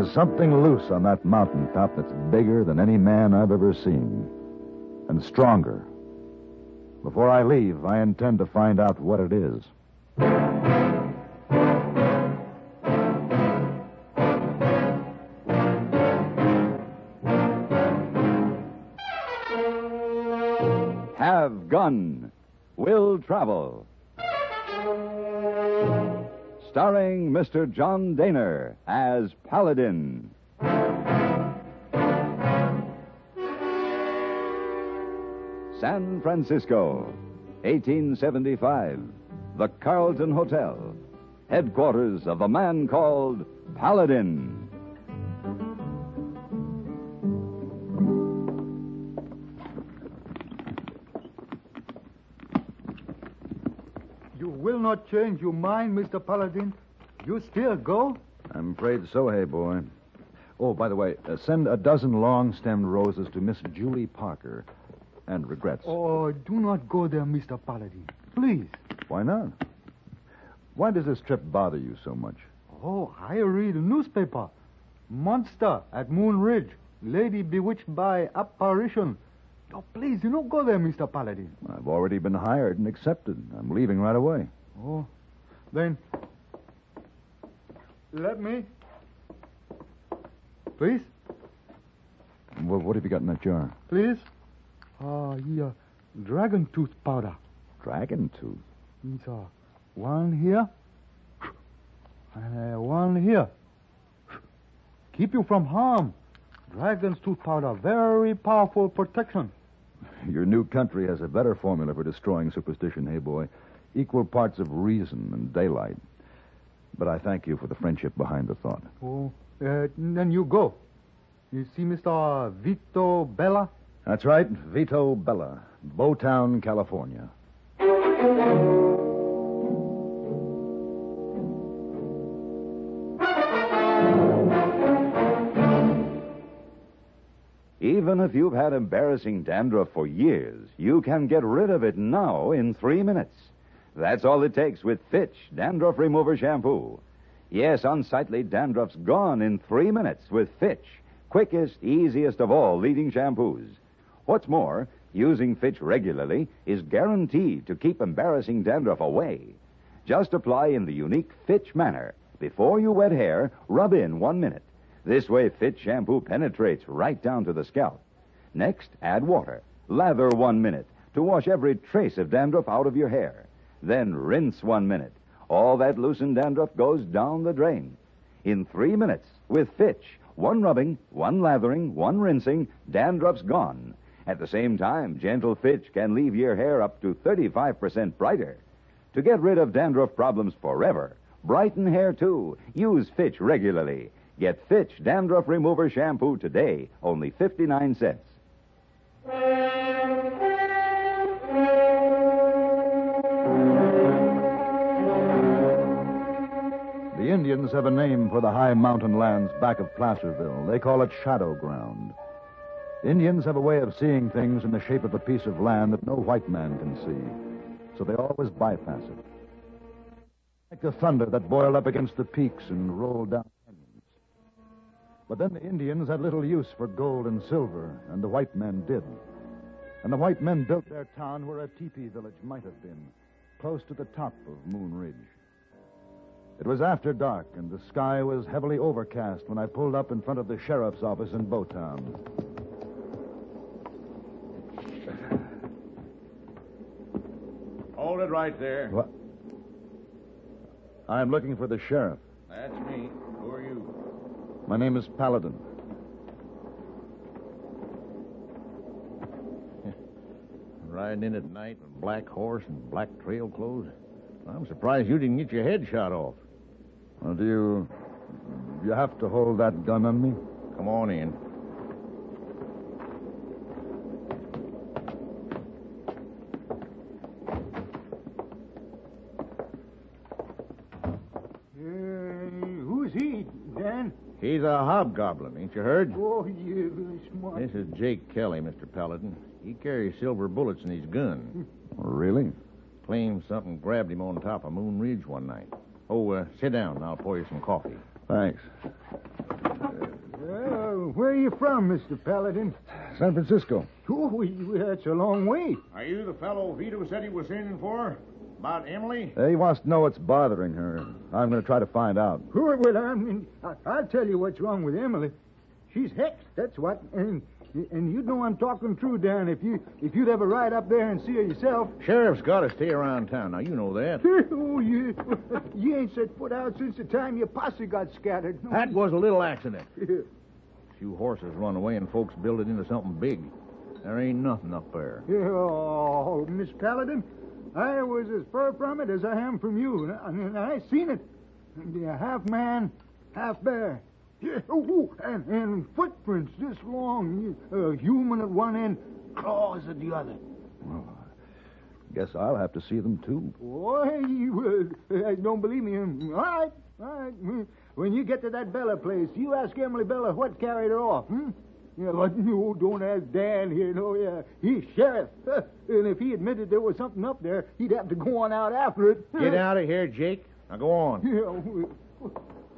There's something loose on that mountaintop that's bigger than any man I've ever seen. And stronger. Before I leave, I intend to find out what it is. Have Gun. Will Travel. Starring Mr. John Daner as Paladin. San Francisco, 1875. The Carlton Hotel. Headquarters of a man called Paladin. You will not change your mind, Mr. Paladin? You still go? I'm afraid so, hey, boy. Oh, by the way, send a dozen long-stemmed roses to Miss Julie Parker. And regrets. Oh, do not go there, Mr. Paladin. Please. Why not? Why does this trip bother you so much? Oh, I read a newspaper. Monster at Moon Ridge. Lady bewitched by apparition. Oh, please, do not go there, Mr. Paladin. I've already been hired and accepted. I'm leaving right away. Oh, then let me. Please? Well, what have you got in that jar? Please? Yeah, dragon tooth powder. Dragon tooth? It's one here and one here. Keep you from harm. Dragon's tooth powder, very powerful protection. Your new country has a better formula for destroying superstition, hey, boy. Equal parts of reason and daylight. But I thank you for the friendship behind the thought. Oh, then you go. You see Mr. Vito Bella? That's right, Vito Bella, Bowtown, California. Even if you've had embarrassing dandruff for years, you can get rid of it now in 3 minutes. That's all it takes with Fitch Dandruff Remover Shampoo. Yes, unsightly dandruff's gone in 3 minutes with Fitch, quickest, easiest of all leading shampoos. What's more, using Fitch regularly is guaranteed to keep embarrassing dandruff away. Just apply in the unique Fitch manner. Before you wet hair, rub in 1 minute. This way, Fitch shampoo penetrates right down to the scalp. Next, add water. Lather 1 minute to wash every trace of dandruff out of your hair. Then rinse 1 minute. All that loosened dandruff goes down the drain. In 3 minutes, with Fitch, 1 rubbing, 1 lathering, 1 rinsing, dandruff's gone. At the same time, gentle Fitch can leave your hair up to 35% brighter. To get rid of dandruff problems forever, brighten hair too. Use Fitch regularly. Get Fitch Dandruff Remover Shampoo today, only 59 cents. The Indians have a name for the high mountain lands back of Placerville. They call it Shadow Ground. Indians have a way of seeing things in the shape of a piece of land that no white man can see, so they always bypass it. Like the thunder that boiled up against the peaks and rolled down canyons. But then the Indians had little use for gold and silver, and the white men did. And the white men built their town where a teepee village might have been, close to the top of Moon Ridge. It was after dark, and the sky was heavily overcast when I pulled up in front of the sheriff's office in Bowtown. Hold it right there. What? I'm looking for the sheriff. That's me. Who are you? My name is Paladin. Riding in at night with black horse and black trail clothes. I'm surprised you didn't get your head shot off. Well, do you have to hold that gun on me? Come on in. Who's he, Dan? He's a hobgoblin, ain't you heard? Oh, yeah, very smart. This is Jake Kelly, Mr. Paladin. He carries silver bullets in his gun. Really? Claims something grabbed him on top of Moon Ridge one night. Oh, sit down and I'll pour you some coffee. Thanks. Where are you from, Mr. Paladin? San Francisco. Oh, that's a long way. Are you the fellow Vito said he was in for? About Emily? He wants to know what's bothering her. I'm going to try to find out. Well, I'll tell you what's wrong with Emily. She's hexed, that's what. And you know I'm talking true, Dan. If you'd ever ride up there and see her yourself. Sheriff's got to stay around town. Now, you know that. Oh, you ain't set foot out since the time your posse got scattered. No. That was a little accident. A few horses run away and folks build it into something big. There ain't nothing up there. Oh, Miss Paladin, I was as far from it as I am from you. I seen it. Half man, half bear. Yeah, and footprints this long. A human at one end, claws at the other. Well, I guess I'll have to see them, too. Boy, you don't believe me. All right. When you get to that Bella place, you ask Emily Bella what carried her off, Yeah, but no, don't ask Dan here. No, yeah. He's sheriff. And if he admitted there was something up there, he'd have to go on out after it. Get out of here, Jake. Now go on. Yeah.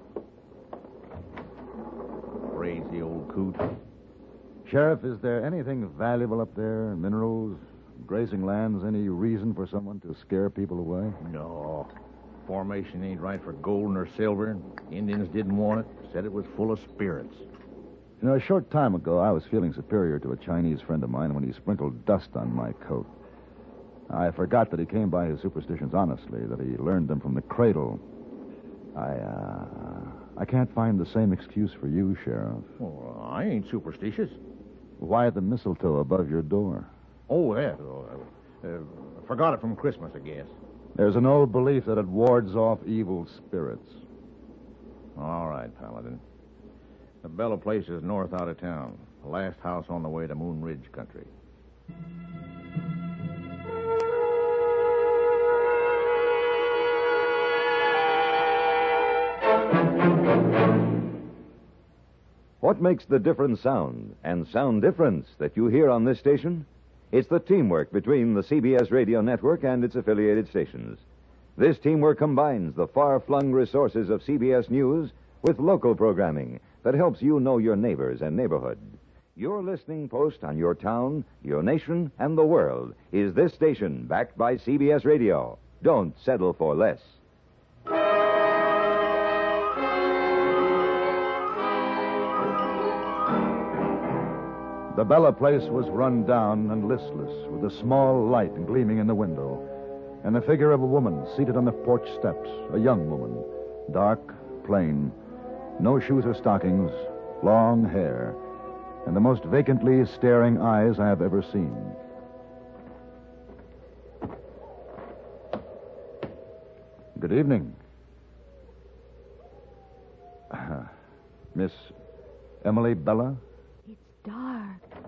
Crazy old coot. Sheriff, is there anything valuable up there? Minerals, grazing lands, any reason for someone to scare people away? No. Formation ain't right for gold nor silver. Indians didn't want it. Said it was full of spirits. You know, a short time ago, I was feeling superior to a Chinese friend of mine when he sprinkled dust on my coat. I forgot that he came by his superstitions honestly, that he learned them from the cradle. I can't find the same excuse for you, Sheriff. Well, I ain't superstitious. Why the mistletoe above your door? Oh, that. Forgot it from Christmas, I guess. There's an old belief that it wards off evil spirits. All right, Paladin. The Bella place is north out of town. The last house on the way to Moon Ridge country. What makes the different sound and sound difference that you hear on this station? It's the teamwork between the CBS radio network and its affiliated stations. This teamwork combines the far-flung resources of CBS News with local programming that helps you know your neighbors and neighborhood. Your listening post on your town, your nation, and the world is this station, backed by CBS Radio. Don't settle for less. The Bella place was run down and listless, with a small light gleaming in the window, and the figure of a woman seated on the porch steps, a young woman, dark, plain, no shoes or stockings, long hair, and the most vacantly staring eyes I have ever seen. Good evening. Miss Emily Bella? It's dark.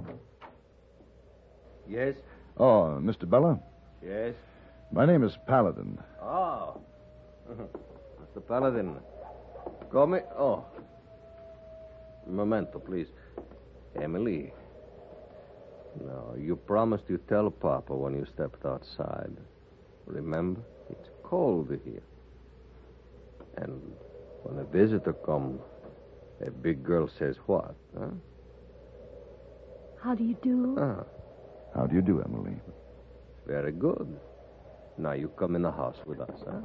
Yes? Oh, Mr. Bella? Yes? My name is Paladin. Oh. Mr. Paladin. Come. Oh. Memento, please. Emily. No, you promised you'd tell Papa when you stepped outside. Remember? It's cold here. And when a visitor comes, a big girl says what, huh? How do you do? How do you do, Emily? Very good. Now you come in the house with us, huh?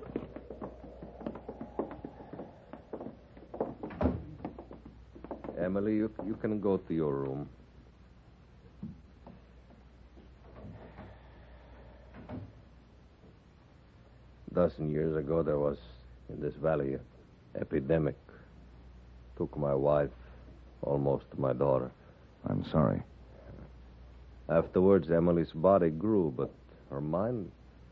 Emily, you can go to your room. A dozen years ago, there was, in this valley, an epidemic. Took my wife, almost my daughter. I'm sorry. Afterwards, Emily's body grew, but her mind...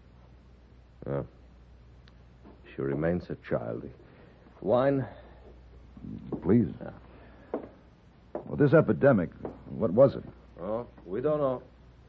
she remains a child. Wine? Please. Yeah. Well, this epidemic, what was it? Oh, we don't know.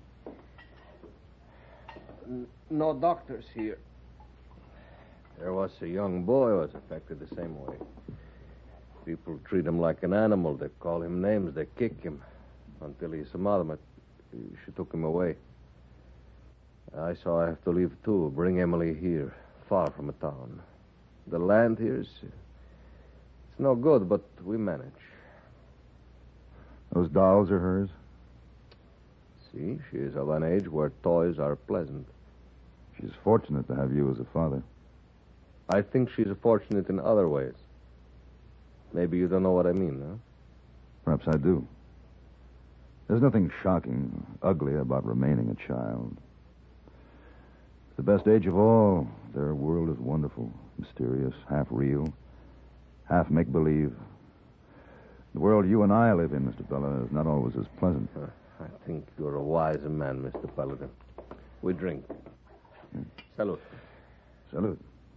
No doctors here. There was a young boy who was affected the same way. People treat him like an animal. They call him names. They kick him until his mother, she took him away. I saw I have to leave, too. Bring Emily here, far from a town. The land here is... it's no good, but we manage. Those dolls are hers? See, she is of an age where toys are pleasant. She's fortunate to have you as a father. I think she's fortunate in other ways. Maybe you don't know what I mean, huh? Perhaps I do. There's nothing shocking, ugly about remaining a child. It's the best age of all. Their world is wonderful, mysterious, half real, half make-believe. The world you and I live in, Mr. Bella, is not always as pleasant. I think you're a wise man, Mr. Paladin. We drink. Salute. Salute.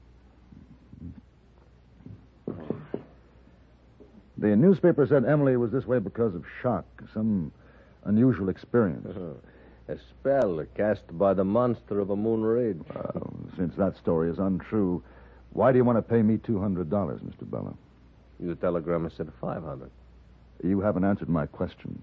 The newspaper said Emily was this way because of shock, some unusual experience. A spell cast by the monster of a Moon Ridge. Since that story is untrue, why do you want to pay me $200, Mr. Bella? Your telegram said 500. You haven't answered my question.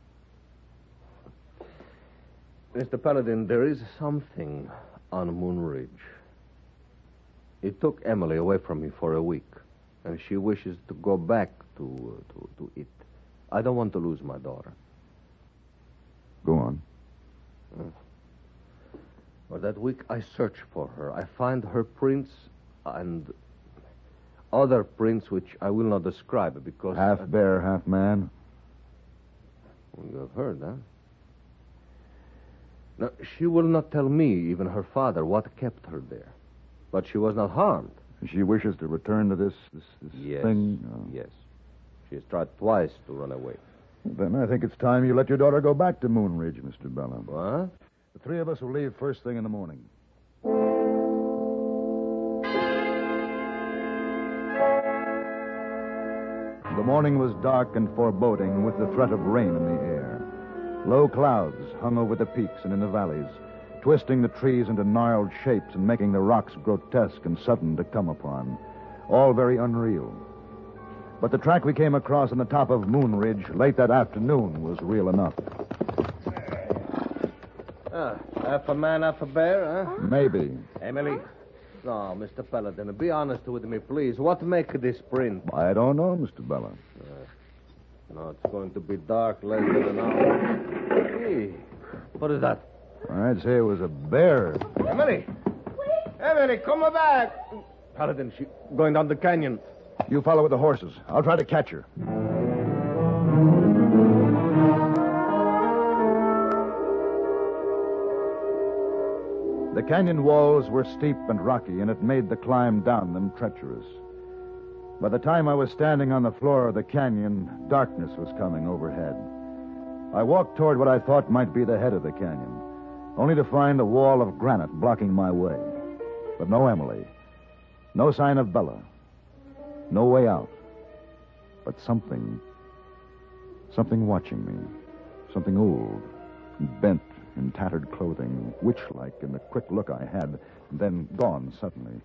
Mr. Paladin, there is something on Moon Ridge. It took Emily away from me for a week, and she wishes to go back to it. I don't want to lose my daughter. Go on. For that week, I search for her. I find her prints and other prints which I will not describe because... Half bear, half man? You have heard, huh? Now, she will not tell me, even her father, what kept her there. But she was not harmed. She wishes to return to this Yes. thing? Yes. She has tried twice to run away. Then I think it's time you let your daughter go back to Moon Ridge, Mr. Bella. What? The three of us will leave first thing in the morning. The morning was dark and foreboding with the threat of rain in the air. Low clouds hung over the peaks and in the valleys, twisting the trees into gnarled shapes and making the rocks grotesque and sudden to come upon. All very unreal. But the track we came across on the top of Moon Ridge late that afternoon was real enough. Half a man, half a bear, huh? Maybe. Emily? No, Mr. Paladin, be honest with me, please. What make this print? I don't know, Mr. Bella. No, it's going to be dark less than an hour. Hey, what is that? I'd say it was a bear. Emily! Emily, come back! Paladin, she's going down the canyon. You follow with the horses. I'll try to catch her. The canyon walls were steep and rocky, and it made the climb down them treacherous. By the time I was standing on the floor of the canyon, darkness was coming overhead. I walked toward what I thought might be the head of the canyon, only to find a wall of granite blocking my way. But no Emily. No sign of Bella. No way out. But something watching me. Something old, bent in tattered clothing, witch-like in the quick look I had, and then gone suddenly.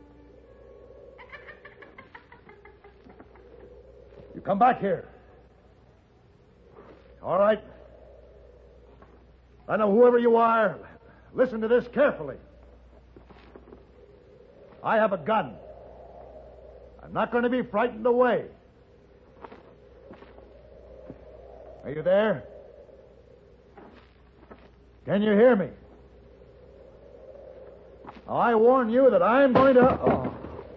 You come back here. All right. I know whoever you are. Listen to this carefully. I have a gun. I'm not going to be frightened away. Are you there? Can you hear me? Now, I warn you that I'm going to...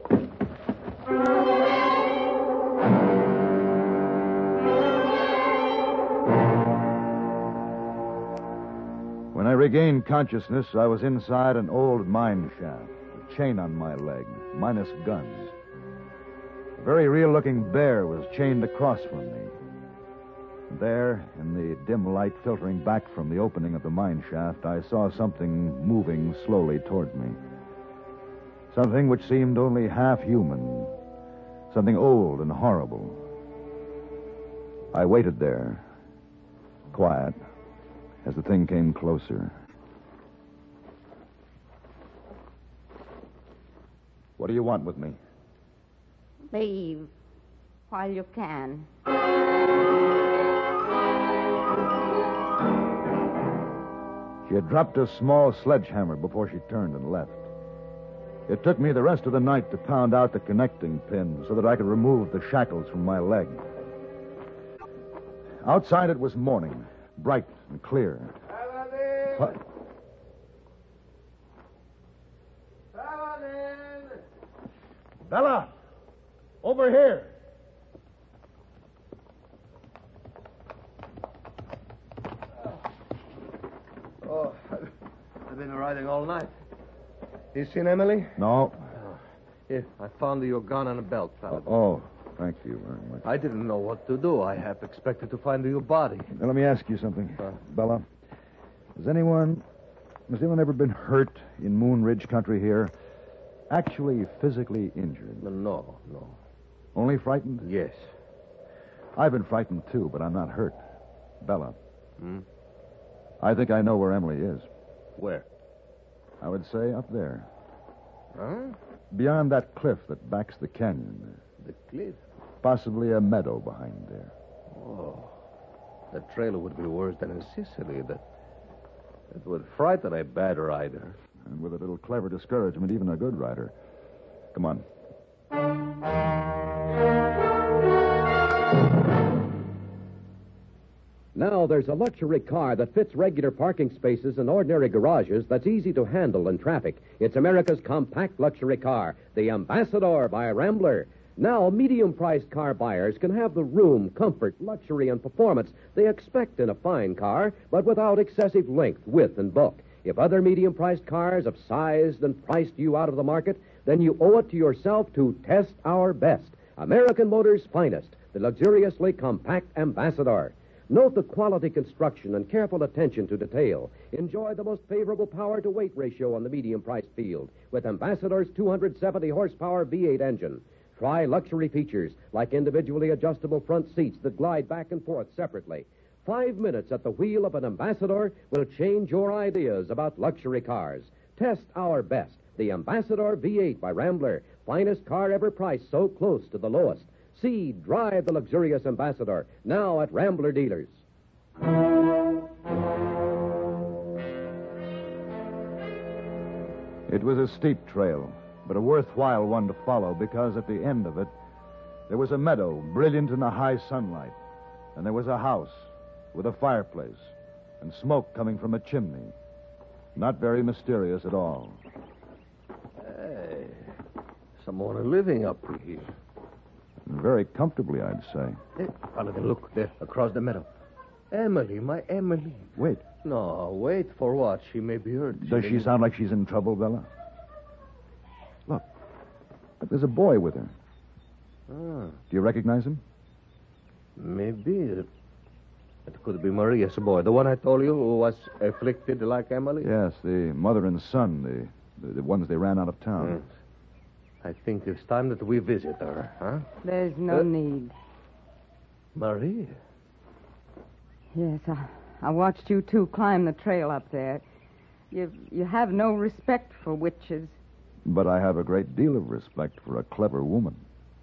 When I regained consciousness, I was inside an old mine shaft, a chain on my leg, minus guns. A very real-looking bear was chained across from me. There, in the dim light filtering back from the opening of the mine shaft, I saw something moving slowly toward me. Something which seemed only half human. Something old and horrible. I waited there, quiet, as the thing came closer. What do you want with me? Leave while you can. She had dropped a small sledgehammer before she turned and left. It took me the rest of the night to pound out the connecting pin so that I could remove the shackles from my leg. Outside it was morning, bright and clear. Paladin! What? Paladin! Bella! Over here! Oh, I've been riding all night. You seen Emily? No. Here, I found your gun and a belt, Paladin. Oh, thank you very much. I didn't know what to do. I half expected to find your body. Now, let me ask you something. Bella, has anyone ever been hurt in Moon Ridge country here? Actually physically injured? No. Only frightened? Yes. I've been frightened, too, but I'm not hurt. Bella. Hmm? I think I know where Emily is. Where? I would say up there. Huh? Beyond that cliff that backs the canyon. The cliff? Possibly a meadow behind there. Oh. That trailer would be worse than in Sicily. That would frighten a bad rider. And with a little clever discouragement, even a good rider. Come on. Now there's a luxury car that fits regular parking spaces and ordinary garages that's easy to handle in traffic. It's America's compact luxury car, the Ambassador by Rambler. Now, medium-priced car buyers can have the room, comfort, luxury, and performance they expect in a fine car, but without excessive length, width, and bulk. If other medium-priced cars have sized and priced you out of the market, then you owe it to yourself to test our best. American Motors' finest, the luxuriously compact Ambassador. Note the quality construction and careful attention to detail. Enjoy the most favorable power-to-weight ratio on the medium-priced field with Ambassador's 270-horsepower V8 engine. Try luxury features like individually adjustable front seats that glide back and forth separately. 5 minutes at the wheel of an Ambassador will change your ideas about luxury cars. Test our best, the Ambassador V8 by Rambler. Finest car ever priced so close to the lowest. See, drive the luxurious Ambassador, now at Rambler dealers. It was a steep trail, but a worthwhile one to follow because at the end of it, there was a meadow brilliant in the high sunlight, and there was a house with a fireplace and smoke coming from a chimney. Not very mysterious at all. Hey, someone living up here. Very comfortably, I'd say. Hey, Paladin, look there, across the meadow. Emily, my Emily. Wait, No, wait for what? She may be hurt. does she sound like she's in trouble, Bella? Look, there's a boy with her. Ah, Do you recognize him? maybe. It could be Maria's boy, the one I told you who was afflicted like Emily. Yes, the mother and son, the ones they ran out of town. Yes. I think it's time that we visit her, huh? There's no need. Maria? Yes, I watched you two climb the trail up there. You have no respect for witches. But I have a great deal of respect for a clever woman.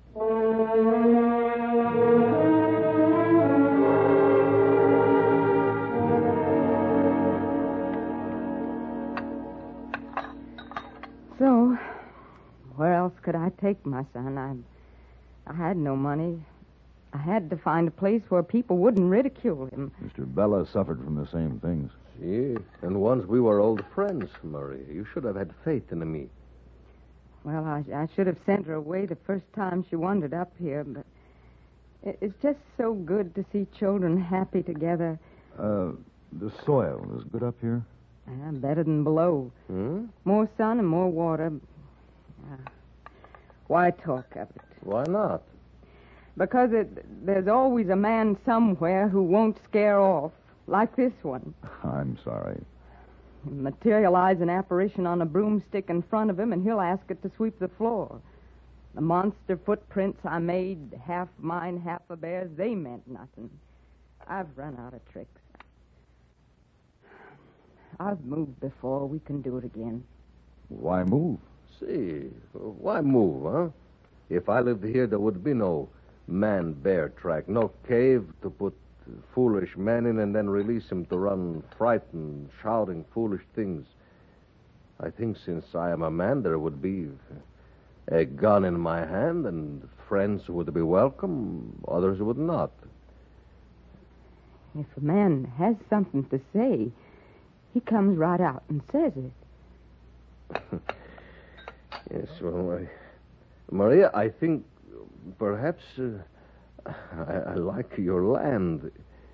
So, where else could I take my son? I had no money. I had to find a place where people wouldn't ridicule him. Mr. Bella suffered from the same things. See, and once we were old friends, Maria. You should have had faith in me. Well, I should have sent her away the first time she wandered up here, but it's just so good to see children happy together. The soil is good up here? Better than below. Hmm? More sun and more water. Why talk of it? Why not? Because there's always a man somewhere who won't scare off, like this one. I'm sorry. Materialize an apparition on a broomstick in front of him, and he'll ask it to sweep the floor. The monster footprints I made, half mine, half a bear's, they meant nothing. I've run out of tricks. I've moved before. We can do it again. Why move? See, why move, huh? If I lived here, there would be no man-bear track, no cave to put foolish man in and then release him to run frightened, shouting foolish things. I think since I am a man, there would be a gun in my hand, and friends would be welcome, others would not. If a man has something to say, he comes right out and says it. Yes, well, Maria, I think perhaps I like your land.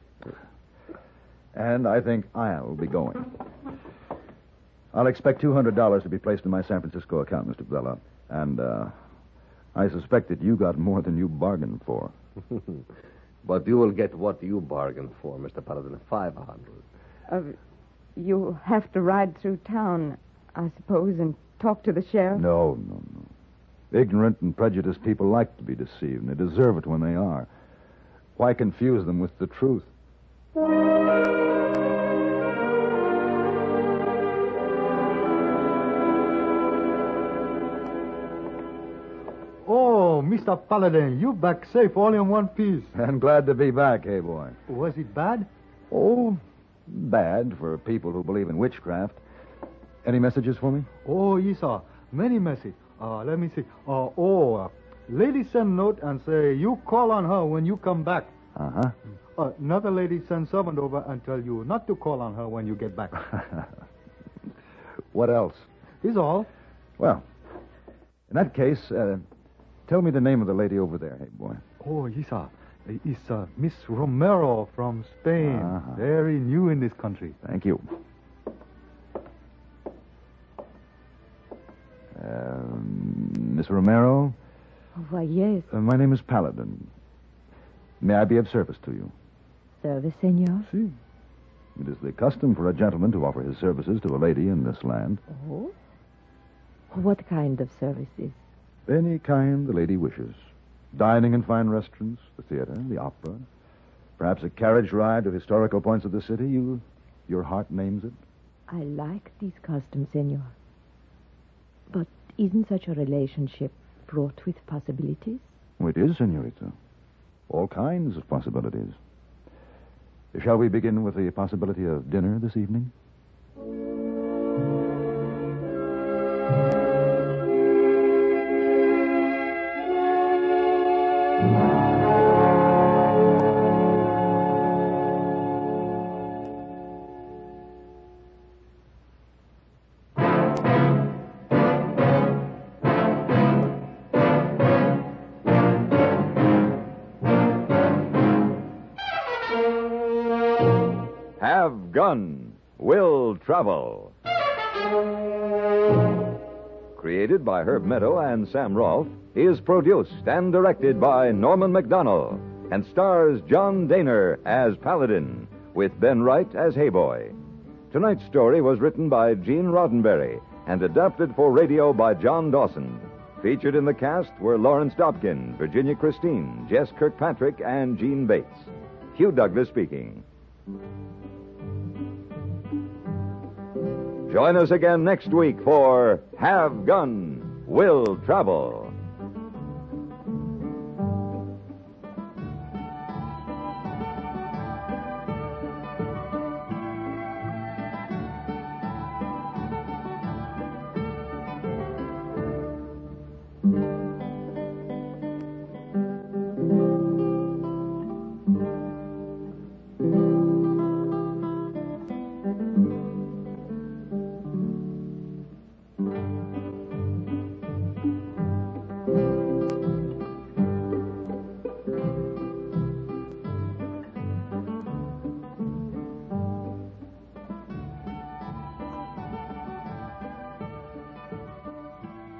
And I think I'll be going. I'll expect $200 to be placed in my San Francisco account, Mr. Bella. And I suspect that you got more than you bargained for. But you will get what you bargained for, Mr. Paladin, 500. You have to ride through town, I suppose, and talk to the sheriff? No. Ignorant and prejudiced people like to be deceived, and they deserve it when they are. Why confuse them with the truth? Oh, Mr. Paladin, you back safe all in one piece. And glad to be back, hey boy. Was it bad? Oh, bad for people who believe in witchcraft. Any messages for me? Oh, yes, sir. Many messages. Let me see. Lady send note and say you call on her when you come back. Uh-huh. Another lady send servant over and tell you not to call on her when you get back. What else? Is all. Well, in that case, tell me the name of the lady over there, hey boy. Oh, yes, sir. It's Miss Romero from Spain. Uh-huh. Very new in this country. Thank you. Miss Romero? Oh, why, yes. My name is Paladin. May I be of service to you? Service, senor? Si. It is the custom for a gentleman to offer his services to a lady in this land. Oh? What kind of services? Any kind the lady wishes. Dining in fine restaurants, the theater, the opera. Perhaps a carriage ride to historical points of the city. Your heart names it. I like these customs, senor. But isn't such a relationship fraught with possibilities? Oh, it is, senorita. All kinds of possibilities. Shall we begin with the possibility of dinner this evening? Have Gun, Will Travel. Created by Herb Meadow and Sam Rolfe, is produced and directed by Norman McDonnell and stars John Daner as Paladin, with Ben Wright as Hayboy. Tonight's story was written by Gene Roddenberry and adapted for radio by John Dawson. Featured in the cast were Lawrence Dobkin, Virginia Christine, Jess Kirkpatrick, and Gene Bates. Hugh Douglas speaking. Join us again next week for Have Gun, Will Travel.